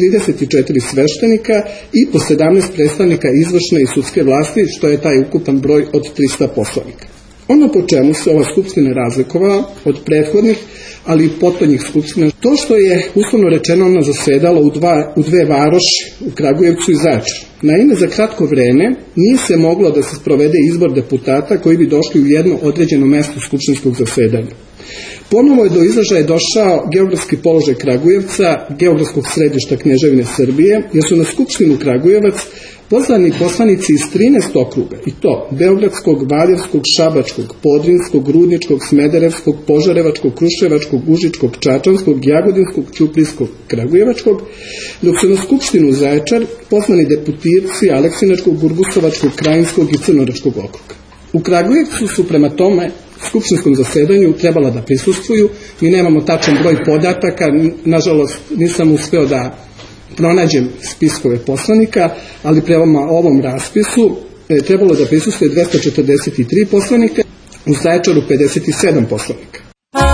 Speaker 6: 34 sveštenika i po 17 predstavnika izvršne i sudske vlasti, što je taj ukupan broj od 300 poslanika. Ono po čemu se ova skupština razlikovala od prethodnih, ali i potonjih skupština, to što je uslovno rečeno ona zasedala u dve varoši, u Kragujevcu i Zaječaru. Naime, za kratko vreme nije se moglo da se sprovede izbor deputata koji bi došli u jedno određeno mesto skupštinskog zasedanja. Ponovo je do izražaja došao geografski položaj Kragujevca, geografskog središta Kneževine Srbije, jer su na skupštinu Kragujevac pozvani poslanici iz 13 okruga, i to Beogradskog, Valjevskog, Šabačkog, Podrinskog, Rudničkog, Smederevskog, Požarevačkog, Kruševačkog, Užičkog, Čačanskog, Jagodinskog, Ćuprijskog, Kragujevačkog, dok su na skupštinu Zaječar pozvani deputirci Aleksinačkog, Gurgusovačkog, Krajinskog i Crnoračkog okruga. U Kragujevcu su prema tome skupštinskom zasedanju trebala da prisustvuju. Mi nemamo tačan broj podataka, nažalost nisam uspeo da pronađem spiskove poslanika, ali prema ovom raspisu trebalo da prisustuje 243 poslanika, u Zaječaru 57 poslanika.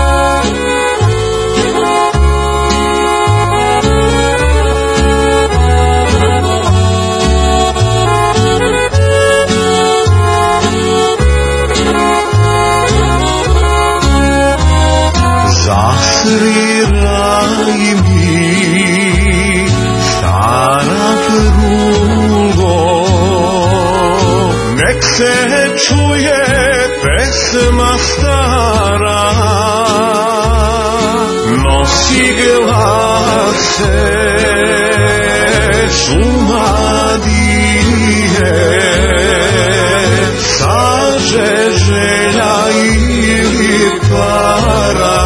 Speaker 7: Zasviraj mi stara prugo, nek se čuje pesma stara, nosi glase šumadije, saže želja ili para.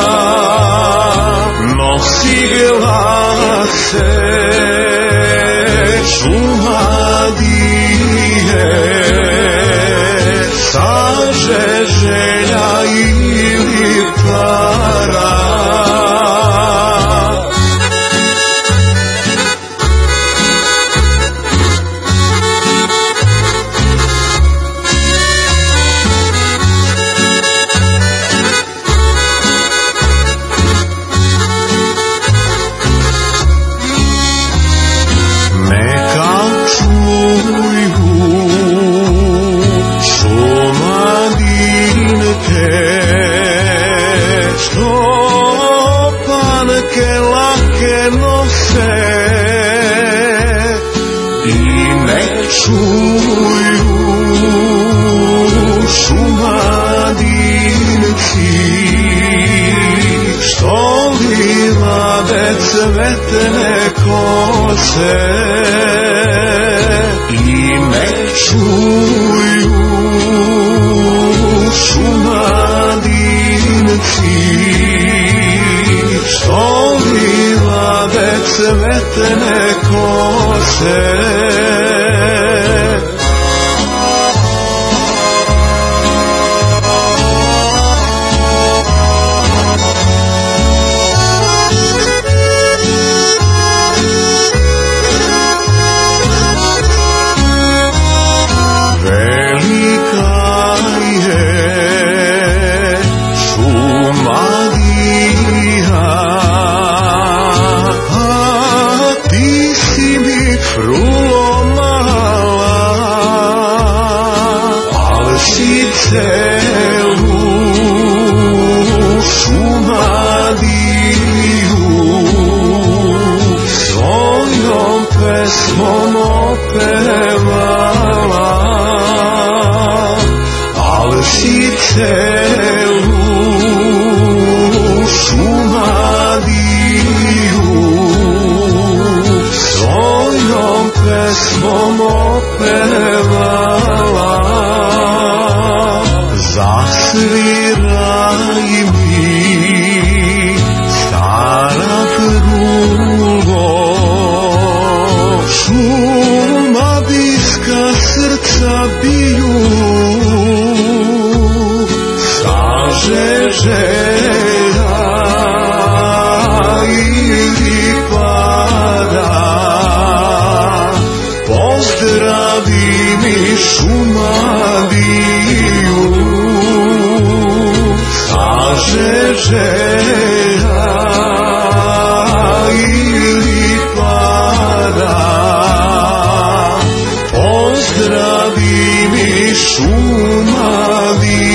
Speaker 7: Šumadije, saže želja ili para. Cvetne kose i ne čuju šumadinci, što livade cvetne kose. opevala, zasviraj mi stara frugo, šumadijska srca biju, saže želja ili pada, pozdravi mi Šumadiju, saže želja ili pada, pozdravi mi Šumadiju.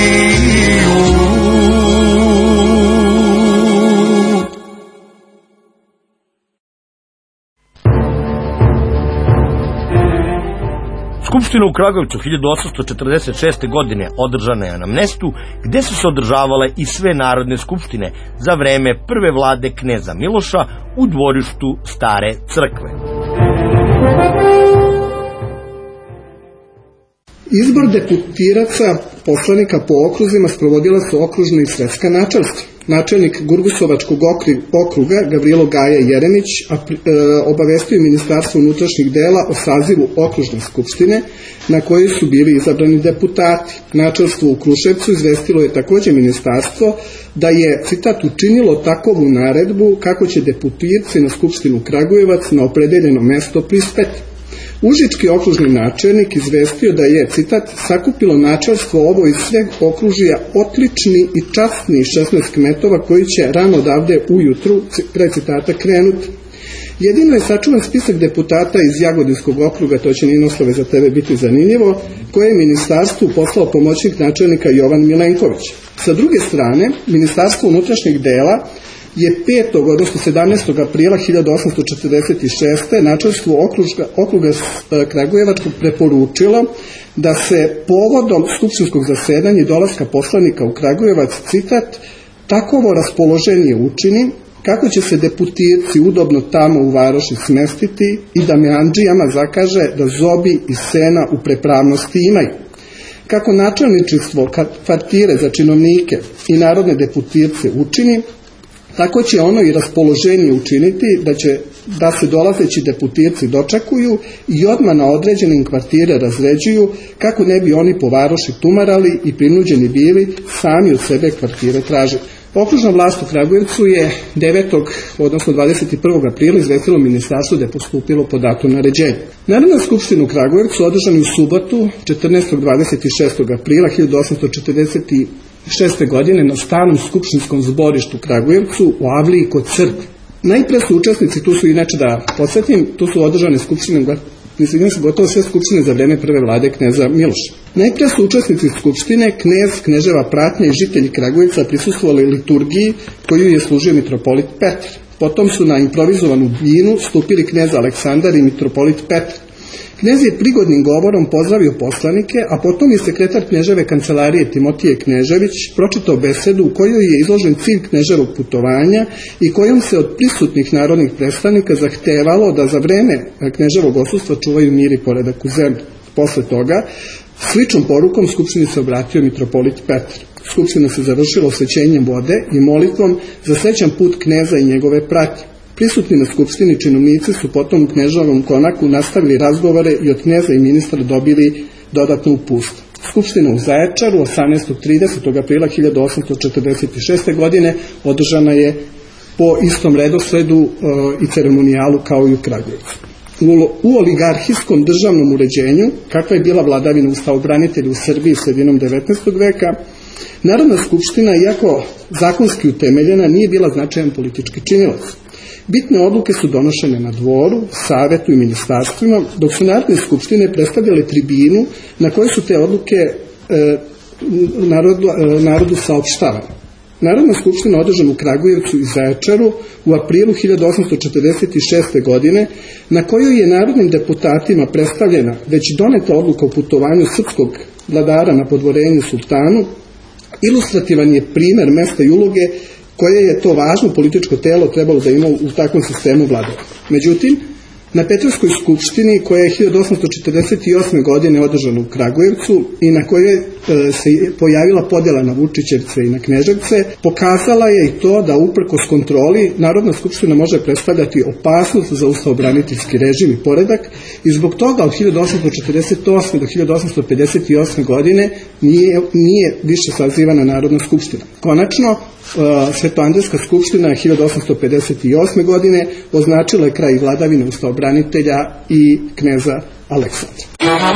Speaker 2: Skupština u Kragujevcu 1846. godine održana je na mestu gde su se održavale i sve narodne skupštine za vreme prve vlade kneza Miloša u dvorištu Stare crkve.
Speaker 6: Izbor deputiraca poslanika po okruzima sprovodila su okružna i sredska načelstva. Načelnik Gurgusovačkog okruga Gavrilo Gaja Jeremić obavestio Ministarstvo unutrašnjih dela o sazivu okružne skupštine na kojoj su bili izabrani deputati. Načelstvo u Kruševcu izvestilo je takođe ministarstvo da je, citat, učinilo takovu naredbu kako će deputirci na Skupštinu Kragujevac na opredeljeno mesto prispeti. Užički okružni načelnik izvestio da je, citat, sakupilo načelstvo ovo iz sveg okružja otlični i časni 16 kmetova koji će rano odavde ujutru, kraj citata, krenuti. Jedino je sačuvan spisak deputata iz Jagodinskog okruga, to će, Ninoslave, za tebe biti zanimljivo, koje je ministarstvu poslao pomoćnik načelnika Jovan Milenković. Sa druge strane, Ministarstvo unutrašnjih dela je 5. odnosno 17. aprila 1846. načelstvu okruga Kragujevačkog preporučilo da se povodom skupštinskog zasedanja i dolaska poslanika u Kragujevac, citat, takovo raspoloženje učini kako će se deputirci udobno tamo u varoši smestiti i da meandžijama zakaže da zobi i sena u prepravnosti imaju. Kako načelničstvo kvartire za činovnike i narodne deputirce učini, tako će ono i raspoloženje učiniti da se dolazeći deputirci dočekuju i odmah na određenim kvartire razređuju kako ne bi oni po varoši tumarali i prinuđeni bili sami od sebe kvartire tražiti. Okružna vlast u Kragujevcu je 9. odnosno 21. aprila izvestilo ministarstvo da je postupilo po datom naređenja. Narodna skupština u Kragujevcu održana u subotu 14. 26. aprila 1846. godine na starom skupštinskom zborištu u Kragujevcu u avliji kod crkve. Najpre su učesnici, tu su inače da podsjetim, tu su održane skupštine, gotovo sve skupštine za vreme prve vlade kneza Miloša. Najpre su učesnici skupštine, knez, kneževa pratnja i žitelji Kragujevca prisustvovali liturgiji koju je služio mitropolit Petar. Potom su na improvizovanu binu stupili knez Aleksandar i mitropolit Petar. Knez je prigodnim govorom pozdravio poslanike, a potom je sekretar knježeve kancelarije Timotije Knežević pročitao besedu u kojoj je izložen cilj knježevog putovanja i kojom se od prisutnih narodnih predstavnika zahtevalo da za vreme knježevog odsustva čuvaju mir i poredak u zemlji. Posle toga, sličnom porukom skupštini se obratio mitropolit Petar. Skupština se završila osvećenjem vode i molitvom za srećan put kneza i njegove pratnje. Prisutni na skupštini činovnici su potom u knježevom konaku nastavili razgovore i od knjeza i ministra dobili dodatno uputstvo. Skupština u Zaječaru 18.30. aprila 1846. godine održana je po istom redosledu i ceremonijalu kao i u Kragujevcu. U oligarhijskom državnom uređenju, kakva je bila vladavina ustavobranitelja u Srbiji sredinom 19. veka, Narodna skupština, iako zakonski utemeljena, nije bila značajan politički činilac. Bitne odluke su donošene na dvoru, savetu i ministarstvima, dok su narodne skupštine predstavljale tribinu na kojoj su te odluke narodu saopštavane. Narodna skupština održana u Kragujevcu i Zaječaru u aprilu 1846. godine, na kojoj je narodnim deputatima predstavljena već doneta odluka o putovanju srpskog vladara na podvorenju sultanu, ilustrativan je primer mesta i uloge koje je to važno političko telo trebalo da ima u takvom sistemu vladavine. Međutim, Na Petrovskoj skupštini, koja je 1848. godine održana u Kragujevcu i na kojoj se pojavila podjela na Vučićevce i na Kneževce, pokazala je i to da uprkos kontroli Narodna skupština može predstavljati opasnost za ustavobraniteljski režim i poredak i zbog toga od 1848. do 1858. godine nije više sazivana Narodna skupština. Konačno, Svetoandrijska skupština 1858. godine označila je kraj vladavine ustavobranitelja i kneza Aleksandra.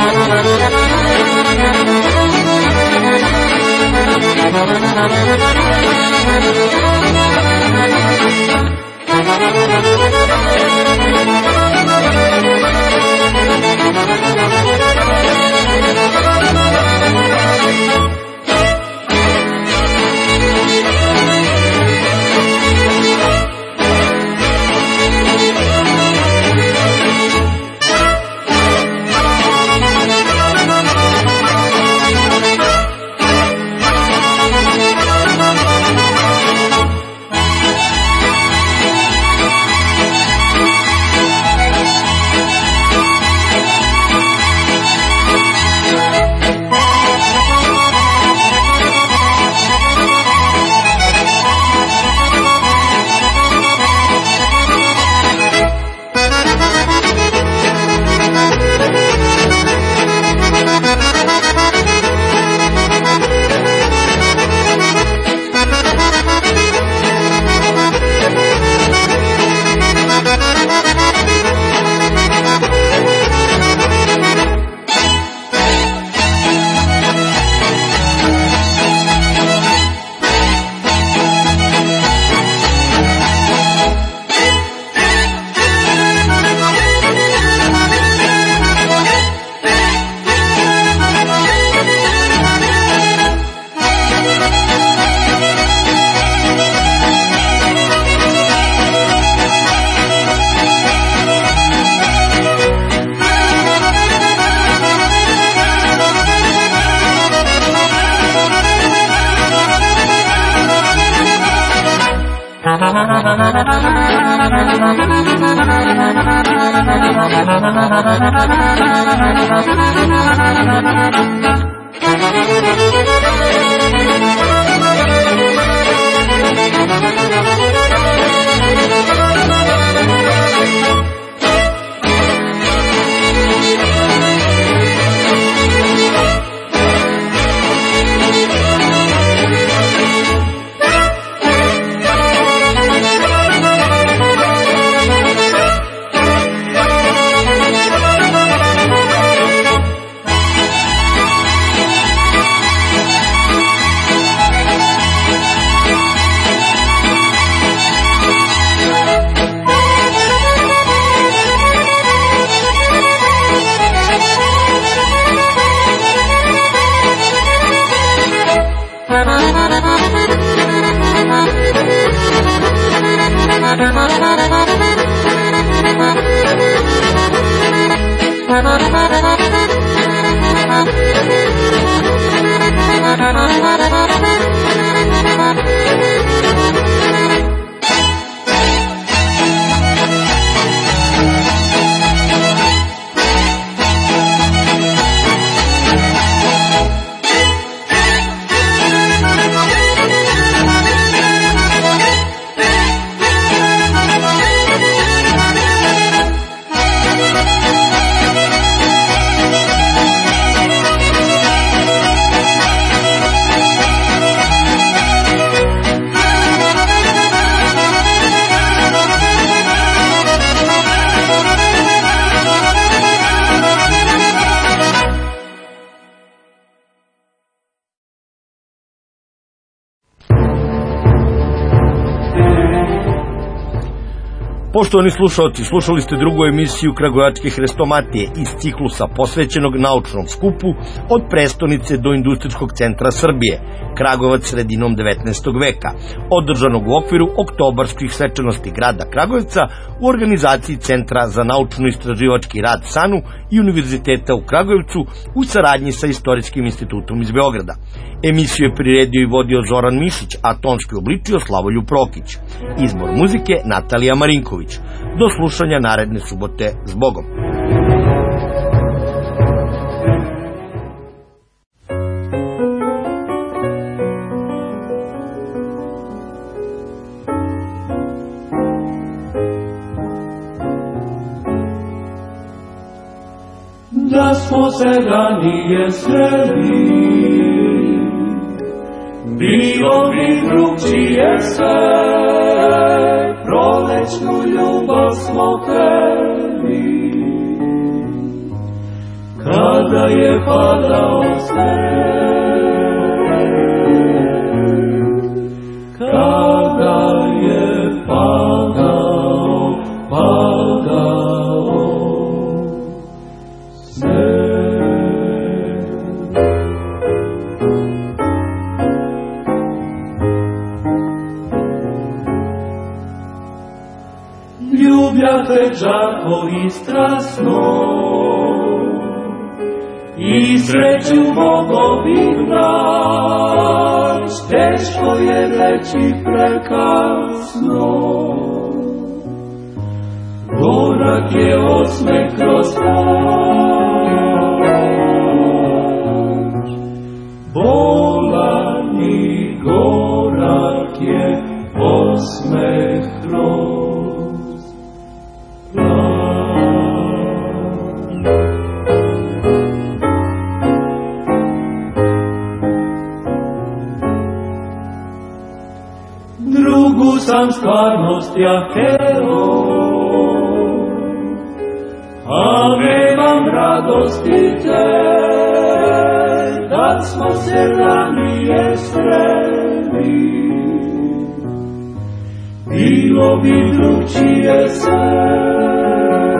Speaker 2: Poštovani slušalci, slušali ste drugu emisiju Kragujevačke hrestomatije iz ciklusa posvećenog naučnom skupu od prestonice do industrijskog centra Srbije, Kragujevac sredinom 19. veka, održanog u okviru oktobarskih svečanosti grada Kragujevca u organizaciji Centra za naučno-istraživački rad SANU i Univerziteta u Kragujevcu u saradnji sa Istorijskim institutom iz Beograda. Emisiju je priredio i vodio Zoran Mišić, a tonski obličio Slavoljub Prokić. Izbor muzike Natalija Marinković. Živković. Do slušanja naredne subote, s Bogom.
Speaker 5: Da smo se ranije sreli, bilo bi drugčije sve, prolećnu ljubav smo hteli. Kada je padao sneg, kada je padao ljubljate žarko i strasno, i sreću mogo bi naći, teško je reći prekasno. Gorak je osmeh kroz plač, bolan i gorak je osmeh kroz plač. Drugu sam stvarnost ja hteo, a nemam radosti te, da smo se ranije sreli. Bilo bi drugčije sve,